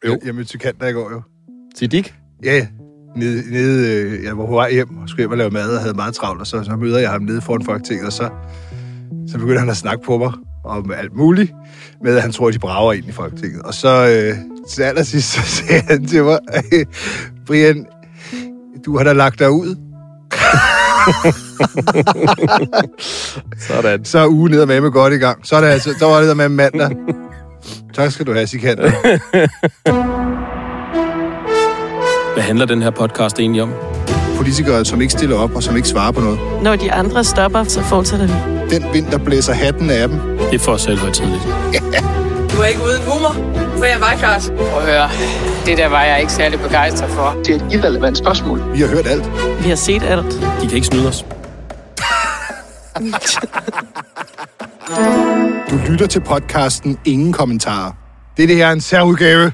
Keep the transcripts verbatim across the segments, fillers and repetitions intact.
Jo. Jeg mødte Sikander i går, jo. Siddiq? Ja, nede, nede jeg var på vej hjem og skulle hjem og lave mad og havde meget travlt, og så, så møder jeg ham nede foran Folketinget, og så, så begynder han at snakke på mig om alt muligt, med at han tror, at de brager ind i Folketinget. Og så øh, til allersidst, så sagde han til mig, Brian, du har da lagt dig ud. Sådan. Så er ugen ned med med godt i gang. Så, er det altså, så var det der med mandag. Tak skal du have, Sikander. Hvad handler den her podcast egentlig om? Politikere, som ikke stiller op og som ikke svarer på noget. Når de andre stopper, så fortsætter vi. Den vind, der blæser hatten af dem. Det er for selv tidligt. Ja. Du er ikke uden humor, for jeg var Kars. Prøv at høre, det der var jeg ikke særlig begejstret for. Det er et irrelevant spørgsmål. Vi har hørt alt. Vi har set alt. De kan ikke snyde os. Du lytter til podcasten Ingen Kommentarer. Det er det her en særudgave.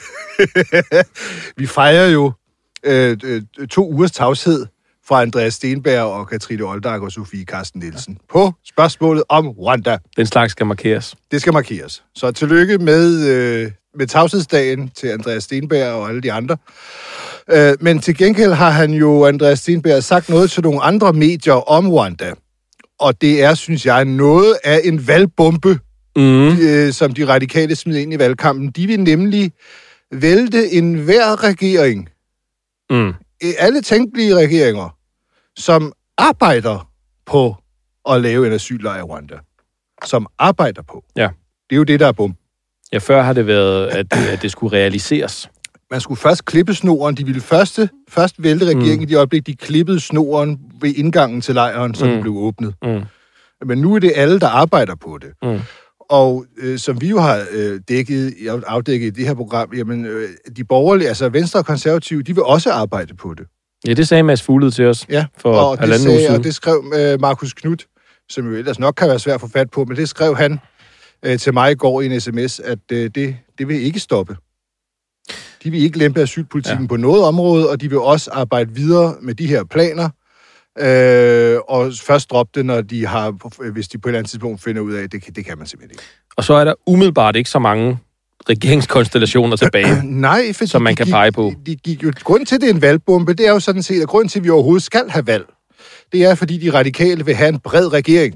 Vi fejrer jo øh, øh, to ugers tavshed fra Andreas Steenberg og Katrine Olldag og Sofie Carsten Nielsen på spørgsmålet om Rwanda. Den slags skal markeres. Det skal markeres. Så tillykke med, øh, med tavshedsdagen til Andreas Steenberg og alle de andre. Øh, men til gengæld har han jo, Andreas Steenberg, sagt noget til nogle andre medier om Rwanda. Og det er, synes jeg, noget af en valgbombe, mm. øh, som de radikale smider ind i valgkampen. De vil nemlig vælte enhver regering, mm. alle tænkelige regeringer, som arbejder på at lave en asyllejr i Rwanda. Som arbejder på. Ja. Det er jo det, der er bum. Ja, før har det været, at, at det skulle realiseres. Man skulle først klippe snoren. De ville første, først vælte regeringen mm. i det øjeblik, de klippede snoren ved indgangen til lejren, så mm. den blev åbnet. Mm. Men nu er det alle, der arbejder på det. Mm. Og øh, som vi jo har øh, dækket, afdækket i det her program, jamen øh, de borgerlige, altså Venstre og Konservative, de vil også arbejde på det. Ja, det sagde Mads Fuglede til os ja, for og halvanden uge siden. Og det skrev øh, Markus Knudt, som jo ellers nok kan være svært at få fat på, men det skrev han øh, til mig i går i en sms, at øh, det, det vil ikke stoppe. De vil ikke lempe asylpolitikken ja. på noget område, og de vil også arbejde videre med de her planer, øh, og først droppe det, når de har, hvis de på et eller andet tidspunkt finder ud af, at det, det kan man simpelthen ikke. Og så er der umiddelbart ikke så mange regeringskonstellationer tilbage, Nej, for som man de kan gik, pege på. De, de gik jo, grunden til, det er en valgbombe, det er jo sådan set, at grunden til, at vi overhovedet skal have valg, det er, fordi de radikale vil have en bred regering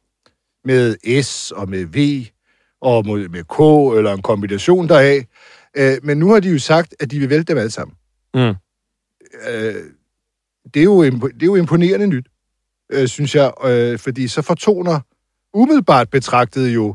med S og med V og med K, eller en kombination deraf. Men nu har de jo sagt, at de vil vælte dem alle sammen. Mm. Det, er jo, det er jo imponerende nyt, synes jeg, fordi så fortoner umiddelbart betragtet jo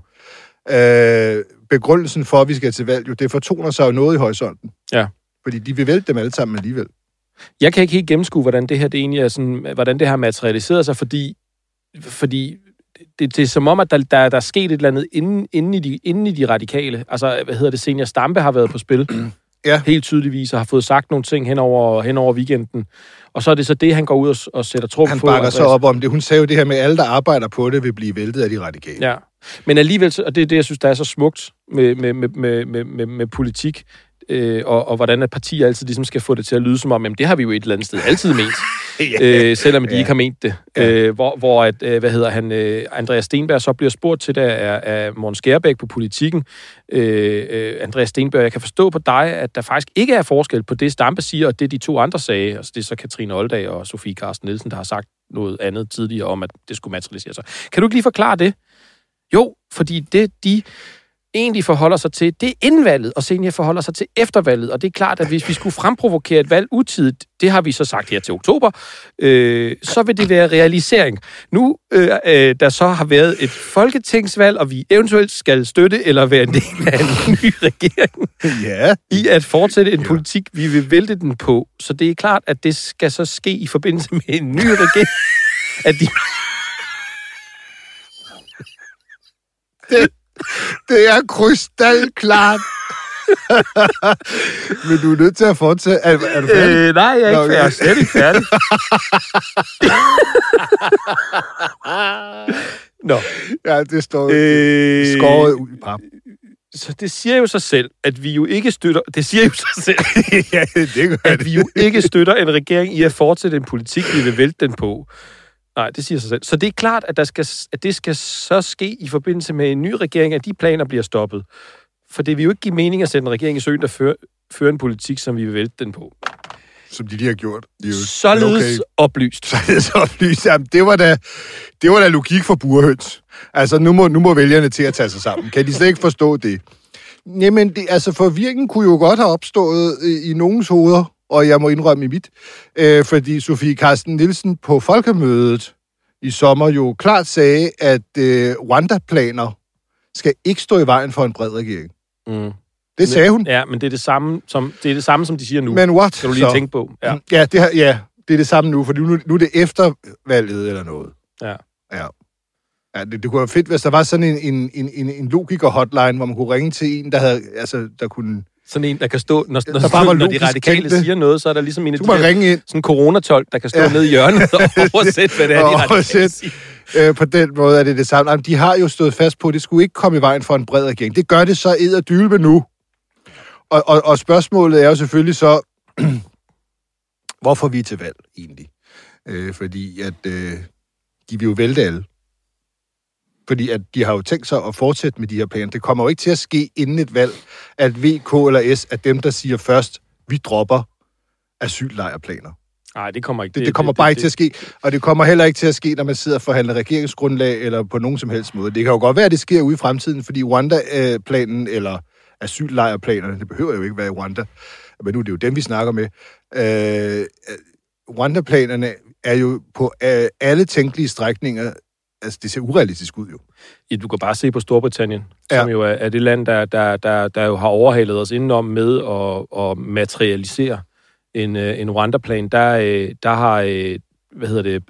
begrundelsen for, at vi skal til valg, jo, det fortoner sig jo noget i horisonten. Ja. Fordi de vil vælte dem alle sammen alligevel. Jeg kan ikke helt gennemskue, hvordan det her det egentlig er sådan, hvordan det her materialiseret sig, fordi, fordi det, det er som om, at der, der, der er sket et eller andet inden, inden, i de, inden i de radikale. Altså, hvad hedder det, Senior Stampe har været på spil. Ja. Helt tydeligvis, og har fået sagt nogle ting hen over, hen over weekenden. Og så er det så det, han går ud og, og sætter trumf på. Han bakker så op om det. Hun sagde jo det her med, at alle, der arbejder på det, vil blive væltet af de radikale. Ja, men alligevel, og det er det, jeg synes, der er så smukt med, med, med, med, med, med politik, øh, og, og hvordan at partier altid ligesom skal få det til at lyde som om, jamen det har vi jo et eller andet sted altid ment. ja. øh, selvom de ja. ikke har ment det. Ja. Øh, hvor, hvor at, øh, hvad hedder han, øh, Andreas Steenberg så bliver spurgt til det af, af Morten Skærbæk på Politikken. Øh, øh, Andreas Steenberg, jeg kan forstå på dig, at der faktisk ikke er forskel på det, Stampe siger, og det de to andre sagde. Altså det er så Katrine Olldag og Sofie Carsten Nielsen, der har sagt noget andet tidligere om, at det skulle materialisere sig. Kan du ikke lige forklare det? Jo, fordi det, de egentlig forholder sig til, det er indvalget, og Senior forholder sig til eftervalget. Og det er klart, at hvis vi skulle fremprovokere et valg utidigt, det har vi så sagt her til oktober, øh, så vil det være realisering. Nu, øh, øh, der så har været et folketingsvalg, og vi eventuelt skal støtte eller være en del af en ny regering, ja. i at fortsætte en politik, vi vil vælte den på. Så det er klart, at det skal så ske i forbindelse med en ny regering, at de... det Det er krystalklart. Men du er nødt til at fortsætte. Er, er du færdig? Øh, nej, jeg er ikke færdig. Jeg er slet ikke færdig. Nå. Ja, det står øh, skåret ud i pap. Så det siger jo sig selv, at vi jo ikke støtter... Det siger jo sig selv, ja, det gør at det. vi jo ikke støtter en regering i at fortsætte en politik, vi vil vælte den på. Nej, det siger sig selv. Så det er klart, at, der skal, at det skal så ske i forbindelse med en ny regering, at de planer bliver stoppet. For det vil jo ikke give mening at sætte en regering i søen, der fører, fører en politik, som vi vil vælte den på. Som de lige har gjort. De jo, Således okay. oplyst. Således oplyst. Jamen, det var da, det var da logik for burhøns. Altså, nu må, nu må vælgerne til at tage sig sammen. Kan de slet ikke forstå det? Jamen, det, altså, forvirringen kunne jo godt have opstået i, i nogens hoveder, og jeg må indrømme i mit, øh, fordi Sofie Carsten Nielsen på Folkemødet i sommer jo klart sagde, at øh, Rwanda-planer skal ikke stå i vejen for en bred regering. Mm. Det sagde hun. Ja, men det er det samme, som, det er det samme, som de siger nu. Men what? Skal du lige så? tænke på. Ja, ja, det, her, ja, det er det samme nu, for nu, nu er det efter valget eller noget. Ja. Ja. Ja, det, det kunne være fedt, hvis der var sådan en, en, en, en, en logiker-hotline, hvor man kunne ringe til en, der havde, altså, der kunne... Sådan en, der kan stå, når, når, når, når de radikale tænkte. siger noget, så er der ligesom en af de der, ringe ind. sådan en coronatolk, der kan stå ja. nede i hjørnet og oversætte, hvad det er, de radikale siger. Øh, på den måde er det det samme. Jamen, de har jo stået fast på, at det skulle ikke komme i vejen for en bred regering. Det gør det så edderdybe nu. Og, og, og spørgsmålet er jo selvfølgelig så, hvorfor vi er til valg egentlig? Øh, fordi at øh, de vil jo vælte alle. Fordi at de har jo tænkt sig at fortsætte med de her planer. Det kommer jo ikke til at ske inden et valg, at V, K eller S er dem, der siger først, vi dropper asyllejrplaner. Nej, det kommer ikke. Det, det, det kommer det, bare det, ikke til at ske. Og det kommer heller ikke til at ske, når man sidder og forhandler regeringsgrundlag eller på nogen som helst måde. Det kan jo godt være, at det sker ude i fremtiden, fordi Rwanda-planen eller asyllejrplanerne, det behøver jo ikke være i Rwanda, men nu er det jo dem, vi snakker med. Øh, Rwanda-planerne er jo på øh, alle tænkelige strækninger. Altså, det ser urealistisk ud, jo. Ja, du kan bare se på Storbritannien, ja. som jo er, er det land, der, der, der, der jo har overhalet os indenom med at, at materialisere en, en Rwanda-plan. Der, der har, hvad hedder det,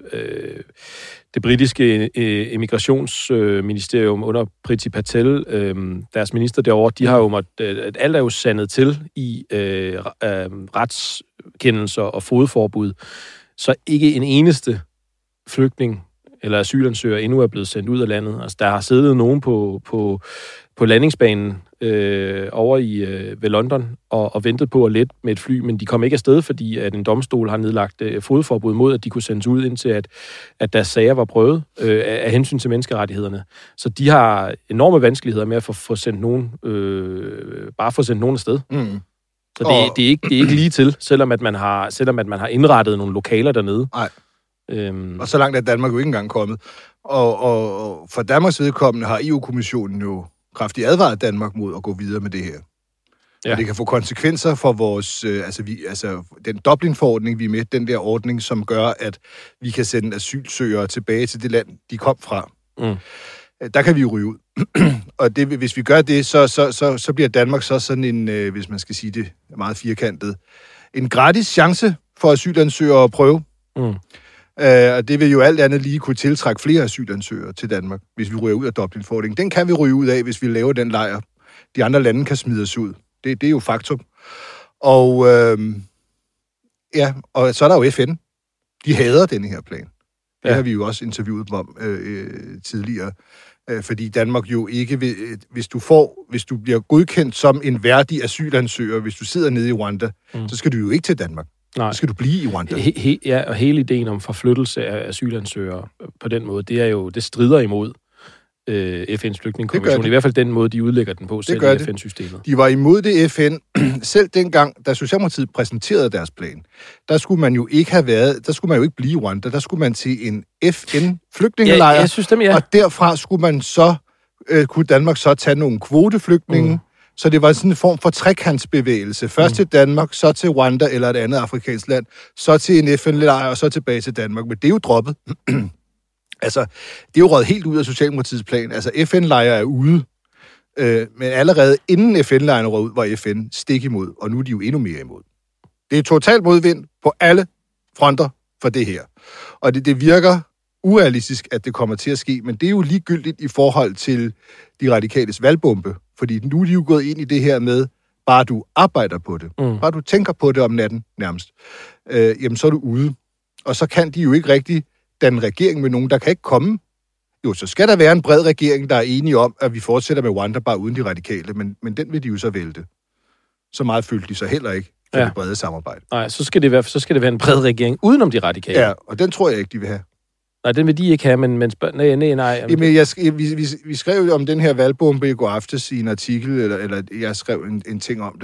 det britiske immigrationsministerium under Priti Patel, deres minister derovre, de har jo måttet, at alt er jo sandet til i øh, retskendelser og fodforbud, så ikke en eneste flygtning eller asylansøger endnu er blevet sendt ud af landet. Altså, der har siddet nogen på, på, på landingsbanen øh, over i øh, ved London og, og ventet på at lette med et fly, men de kom ikke afsted, fordi at en domstol har nedlagt øh, fodforbud mod, at de kunne sendes ud, indtil at, at deres sager var prøvet øh, af, af hensyn til menneskerettighederne. Så de har enorme vanskeligheder med at få, få sendt nogen, øh, bare få sendt nogen afsted. Mm. Så det, og... det, er ikke, det er ikke lige til, selvom at man har, selvom at man har indrettet nogle lokaler dernede. Nej. Øhm. Og så langt er Danmark jo ikke engang kommet. Og, og, og for Danmarks vedkommende har E U-kommissionen jo kraftigt advaret Danmark mod at gå videre med det her. Ja. Og det kan få konsekvenser for vores, øh, altså, vi, altså den Dublin-forordning, vi er med, den der ordning, som gør, at vi kan sende asylsøgere tilbage til det land, de kom fra. Mm. Der kan vi jo ryge ud. Og det, hvis vi gør det, så, så, så, så bliver Danmark så sådan en, øh, hvis man skal sige det meget firkantet, en gratis chance for asylansøgere at prøve. Mm. Uh, og det vil jo alt andet lige kunne tiltrække flere asylansøgere til Danmark, hvis vi ryger ud af Dublin-forordningen. Den kan vi ryge ud af, hvis vi laver den lejr. De andre lande kan smide os ud. Det, det er jo faktum. Og uh, ja, og så er der jo F N. De hader denne her plan. Det ja. har vi jo også interviewet dem om øh, tidligere. Øh, fordi Danmark jo ikke vil, hvis du får, hvis du bliver godkendt som en værdig asylansøger, hvis du sidder nede i Rwanda, mm. så skal du jo ikke til Danmark. Nej. Så skal du blive i Rwanda. He, he, ja, og hele ideen om forflyttelse af asylansøgere på den måde, det er jo, det strider imod øh, F N's flygtningekonvention. I hvert fald den måde, de udlægger den på, det selv i F N-systemet. De var imod det F N. Selv dengang, da Socialdemokratiet præsenterede deres plan, der skulle man jo ikke have været, der skulle man jo ikke blive i Rwanda, der skulle man til en F N-flygtningelejr, ja, jeg synes dem, ja. og derfra skulle man så, øh, kunne Danmark så tage nogle kvoteflygtninge, mm. Så det var sådan en form for trekantsbevægelse. Først mm. til Danmark, så til Rwanda eller et andet afrikansk land, så til en F N-lejr, og så tilbage til Danmark. Men det er jo droppet. Altså, det er jo røget helt ud af Socialdemokratiets plan. Altså, F N-lejre er ude. Øh, men allerede inden F N-lejrene røg ud, var F N stik imod, og nu er de jo endnu mere imod. Det er totalt modvind på alle fronter for det her. Og det, det virker urealistisk, at det kommer til at ske, men det er jo ligegyldigt i forhold til de radikales valgbombe. Fordi nu er de jo gået ind i det her med, bare du arbejder på det, mm. bare du tænker på det om natten nærmest, øh, jamen så er du ude. Og så kan de jo ikke rigtig danne regering med nogen, der kan ikke komme. Jo, så skal der være en bred regering, der er enige om, at vi fortsætter med Rwanda bare uden de radikale, men, men den vil de jo så vælte. Så meget følte de så heller ikke for ja. det brede samarbejde. Nej, så skal det være, så skal det være en bred regering udenom de radikale. Ja, og den tror jeg ikke, de vil have. Nej, den vil de ikke have, men, men spørg... nej, nej, nej. Jamen, jeg, vi, vi, vi skrev jo om den her valgbombe i går aftes i en artikel, eller, eller jeg skrev en, en ting om det.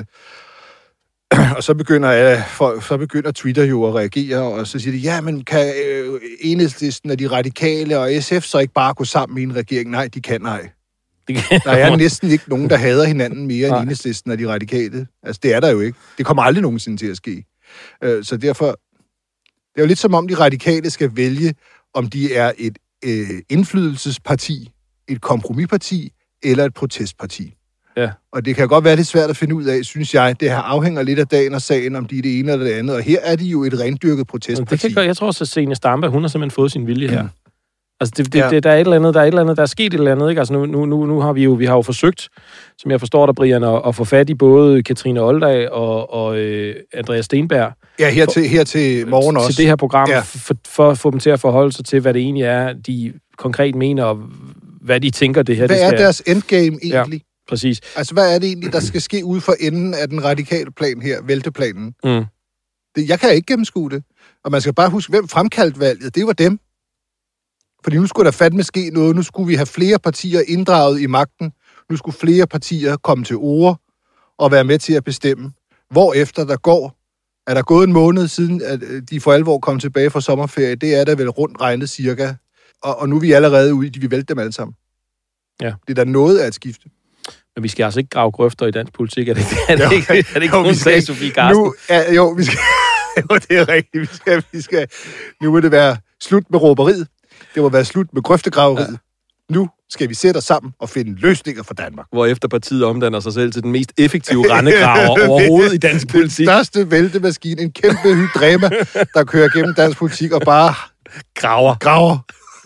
Og så begynder, ja, for, så begynder Twitter jo at reagere, og så siger de, ja, men kan øh, Enhedslisten og de radikale og S F så ikke bare gå sammen i en regering? Nej, de kan nej. Der er næsten ikke nogen, der hader hinanden mere end Enhedslisten og de radikale. Altså, det er der jo ikke. Det kommer aldrig nogensinde til at ske. Øh, så derfor, det er jo lidt som om de radikale skal vælge, om de er et øh, indflydelsesparti, et kompromisparti eller et protestparti. Ja. Og det kan godt være lidt svært at finde ud af, synes jeg. Det her afhænger lidt af dagen og sagen, om de er det ene eller det andet. Og her er de jo et rendyrket protestparti. Det kan godt, jeg tror også, at Zenia Stampe, hun har simpelthen fået sin vilje her. Mm. Altså, det, det, ja. det, der er et eller andet, der er et eller andet, der er sket et eller andet, ikke? Altså, nu, nu, nu, nu har vi jo, vi har jo forsøgt, som jeg forstår dig, Brian, at, at få fat i både Katrine Olldag og, og øh, Andreas Steenberg. Ja, her til, her til morgen til også. Til det her program, ja. for, for at få dem til at forholde sig til, hvad det egentlig er, de konkret mener, og hvad de tænker, det her. Hvad det skal... er deres endgame egentlig? Ja, præcis. Altså, hvad er det egentlig, der skal ske ude for enden af den radikale plan her, vælteplanen? Mm. Det, jeg kan ikke gennemskue det. Og man skal bare huske, hvem fremkaldte valget? Det var dem. Fordi nu skulle der fandme ske noget. Nu skulle vi have flere partier inddraget i magten. Nu skulle flere partier komme til ord og være med til at bestemme. Hvorefter der går, er der gået en måned siden, at de for alvor kom tilbage fra sommerferie. Det er der vel rundt regnet cirka. Og, og nu er vi allerede ude, de vil vælte dem alle sammen. Ja. Det er da noget af et skifte. Men vi skal altså ikke grave grøfter i dansk politik. Er det, er det, jo, ikke, er det ikke jo, nogen sag, Sofie Carsten? Nu er, jo, vi skal, jo, det er rigtigt. Vi skal, vi skal, nu må det være slut med råberiet. Det må være slut med grøftegraveriet. Ja. Nu skal vi sætte os sammen og finde løsninger for Danmark. Hvorefter partiet omdanner sig selv til den mest effektive rendegraver overhovedet i dansk politik. Den største væltemaskine, en kæmpe hydrema, der kører gennem dansk politik og bare graver. graver.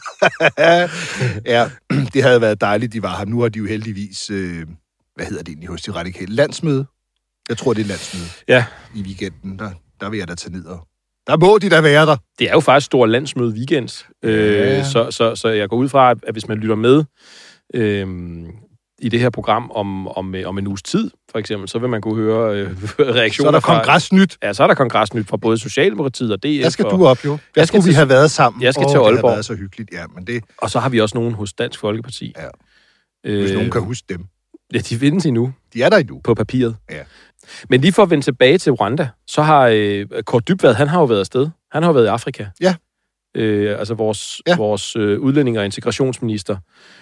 Ja, det havde været dejligt, de var her. Nu har de jo heldigvis, øh, hvad hedder det egentlig hos de radikale? Landsmøde? Jeg tror, det er landsmøde. Ja. I weekenden, der, der vil jeg da tage ned og... Der må de da være der. Det er jo faktisk stor landsmøde weekend. Ja. Øh, så, så, så jeg går ud fra, at hvis man lytter med øh, i det her program om, om, om en uges tid, for eksempel, så vil man kunne høre øh, reaktioner. Så er der kongresnyt. Ja, så er der kongresnyt fra både Socialdemokratiet og D F. Der skal og, du op, jo. Jeg skulle vi have været sammen. Jeg skal oh, til Aalborg. Det har været så hyggeligt, ja. Men det... Og så har vi også nogen hos Dansk Folkeparti. Ja. Hvis øh, nogen kan huske dem. Ja, de findes endnu. De er der endnu. På papiret. Ja. Men lige for at vende tilbage til Rwanda, så har øh, Kåre Dybvad, han har jo været afsted. Han har jo været i Afrika. Ja. Øh, altså vores, ja. vores øh, udlænding- og integrationsminister.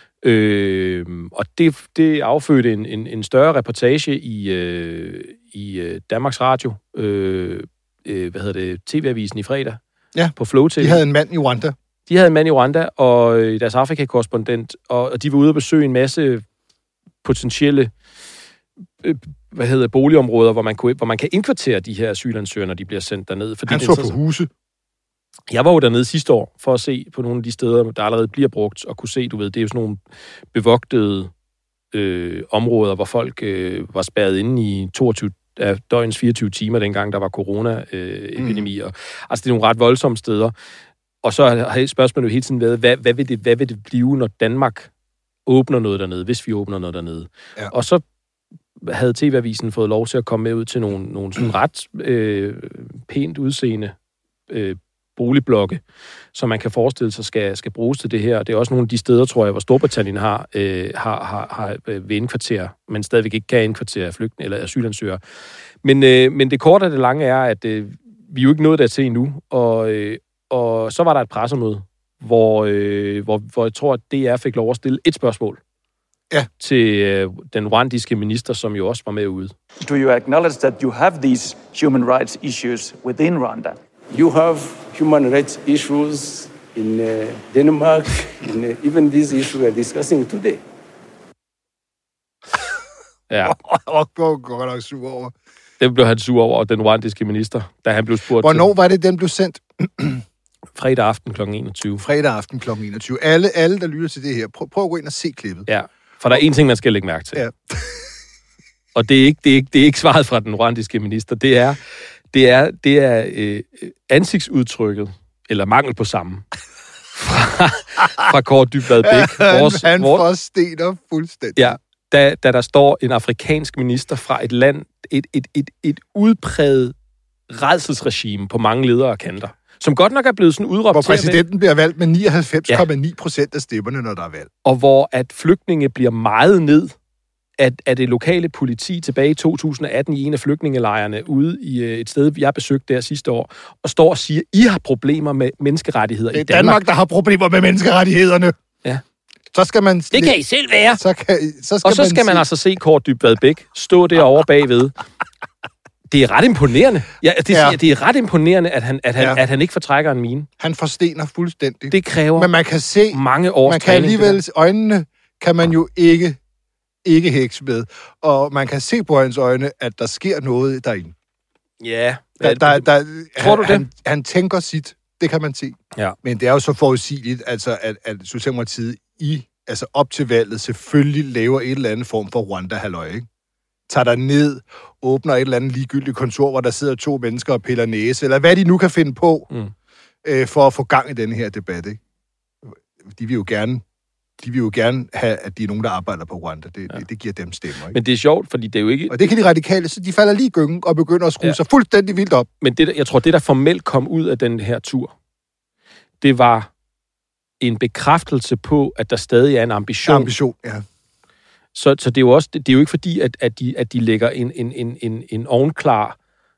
Øh, og det, det affødte en, en, en større reportage i, øh, i øh, Danmarks Radio, øh, øh, hvad hedder det, T V-avisen i fredag, ja. På Flow T V. De havde en mand i Rwanda. De havde en mand i Rwanda, og øh, deres Afrika-korrespondent, og, og de var ude at besøge en masse potentielle øh, hvad hedder boligområder, hvor man, kunne, hvor man kan indkvartere de her asylansøgere, når de bliver sendt derned. Fordi han så på huse. Jeg var jo dernede sidste år, for at se på nogle af de steder, der allerede bliver brugt, og kunne se, du ved, det er jo sådan nogle bevogtede øh, områder, hvor folk øh, var spærret inde i toogtyve af døgnens fireogtyve timer, dengang der var corona-epidemi. Mm. Altså, det er nogle ret voldsomme steder. Og så har spørgsmålet jo hele tiden været, hvad, hvad, vil det, hvad vil det blive, når Danmark åbner noget dernede, hvis vi åbner noget dernede? Ja. Og så havde T V-avisen fået lov til at komme med ud til nogle, nogle sådan ret øh, pænt udseende øh, boligblokke, som man kan forestille sig skal, skal bruges til det her. Det er også nogle af de steder, tror jeg, hvor Storbritannien har, øh, har, har, har ved indkvarter, men stadigvæk ikke kan indkvartere flygtninge eller asylansøgere. Men, øh, men det korte af det lange er, at øh, vi er jo ikke nået dertil endnu, og, øh, og så var der et pressemøde, hvor, øh, hvor, hvor jeg tror, at D R fik lov at stille et spørgsmål ja. til øh, den rwandiske minister, som jo også var med ude. Do you acknowledge that you have these human rights issues within Rwanda? You have human rights issues in uh, Denmark, in uh, even this issue we are discussing today. Ja. Og går godt nok sur over. Det blev han sur over, den rwandiske minister, da han blev spurgt. Hvornår var det, den blev sendt? Fredag aften klokken enogtyve. Fredag aften klokken enogtyve. Alle, alle, der lytter til det her, prøv, prøv at gå ind og se klippet. Ja, for der er en ting, man skal lægge mærke til. Ja. Og det er, ikke, det, er ikke, det er ikke svaret fra den rwandiske minister. Det er, det er, det er øh, ansigtsudtrykket, eller mangel på samme, fra, fra Kåre Dybvad Bæk. Vores, han forstener fuldstændig. Ja, da, da der står en afrikansk minister fra et land, et, et, et, et udpræget rædselsregime på mange ledere og kanter, som godt nok er blevet sådan udråbt Hvor til at præsidenten bliver valgt med nioghalvfems komma ni procent af stemmerne, når der er valg. og hvor at flygtninge bliver meget ned af, af det lokale politi tilbage i to tusind atten i en af flygtningelejrene ude i et sted, jeg besøgte der sidste år, og står og siger, I har problemer med menneskerettigheder Det er i Danmark. Danmark, der har problemer med menneskerettighederne. Ja. Så skal man... Det kan I selv være. Så kan, så skal og så skal man, man altså se Kåre Dybvad Bæk stå derovre bagved. Det er ret imponerende. Ja, det, Ja. ja. det er ret imponerende, at han, at han, Ja. ja. at han ikke fortrækker en mine. Han forstener fuldstændig. Det kræver Men man kan se... mange års Man kan træning, det alligevel... Øjnene kan man jo ikke, ikke hekse med. Og man kan se på hans øjne, at der sker noget derinde. der. Ja. Der, der, der, Tror du han, det? Han, han tænker sit. Det kan man se. Ja. Men det er jo så forudsigeligt, altså, at, at Socialdemokratiet i, altså op til valget selvfølgelig laver et eller andet form for Rwanda-halløj, ikke? Tager der ned, åbner et eller andet ligegyldigt kontor, hvor der sidder to mennesker og piller næse, eller hvad de nu kan finde på, Mm. øh, for at få gang i den her debat, ikke? De vil jo gerne, de vil jo gerne have, at de er nogen, der arbejder på Rwanda. Det, ja. det, det giver dem stemmer, ikke? Men det er sjovt, fordi det er jo ikke... Og det kan de radikale, så de falder lige i gyngen og begynder at skrue ja. Ja. sig fuldstændig vildt op. Men det, der- jeg tror, det, der formelt kom ud af den her tur, det var en bekræftelse på, at der stadig er en ambition. Ambition, ja. Så, så det er jo også, det, det er jo ikke fordi, at, at, de, at de lægger en, en, en, en, en ovenklar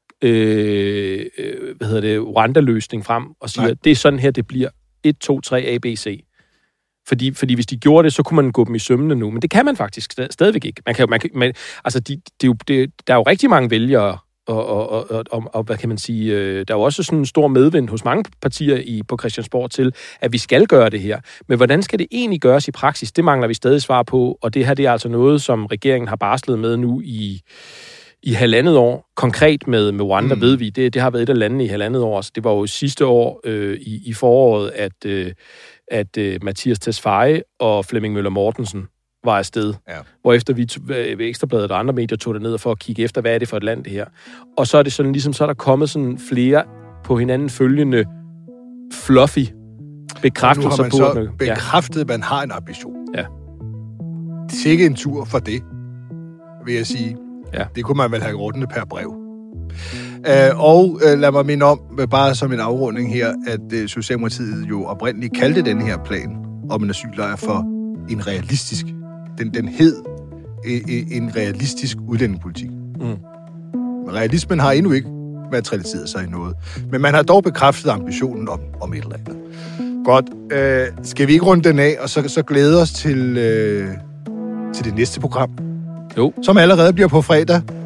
øh, øh, hvad hedder det, Rwanda-løsning frem og siger, Nej. at det er sådan her, det bliver et, to, tre, A, B, C. Fordi, fordi hvis de gjorde det, så kunne man gå dem i sømmene nu. Men det kan man faktisk stad, stadigvæk ikke. Man kan, man kan, man, altså, de, det er jo, det, der er jo rigtig mange vælgere, og, og, og, og, og, og hvad kan man sige, øh, der er jo også sådan en stor medvind hos mange partier i, på Christiansborg til, at vi skal gøre det her. Men hvordan skal det egentlig gøres i praksis? Det mangler vi stadig svar på, og det her det er altså noget, som regeringen har barslet med nu i, i halvandet år. Konkret med, med Rwanda mm. ved vi, det, det har været et af landene i halvandet år. Så det var jo sidste år øh, i, i foråret, at, øh, at øh, Mathias Tesfaye og Flemming Møller Mortensen var afsted. Ja. Hvorefter vi t- ved Ekstrabladet og andre medier tog det ned for at kigge efter, hvad er det for et land, det her. Og så er det sådan, ligesom så er der kommet sådan flere på hinanden følgende fluffy bekræftelser Nu på. har man at- så bekræftet, at man har en ambition. Ja. Det er ikke en tur for det, vil jeg sige. Ja. Det kunne man vel have ordnet per brev. Uh, og uh, lad mig minde om, bare som en afrunding her, at uh, Socialdemokratiet jo oprindeligt kaldte den her plan om en asyllejr for en realistisk. Den, den hed uh, en realistisk udlændingepolitik. Mm. Realismen har endnu ikke materialiseret sig i noget. Men man har dog bekræftet ambitionen om, om et eller andet. Godt. Uh, skal vi ikke runde den af, og så, så glæde os til, uh, til det næste program? Jo. Som allerede bliver på fredag.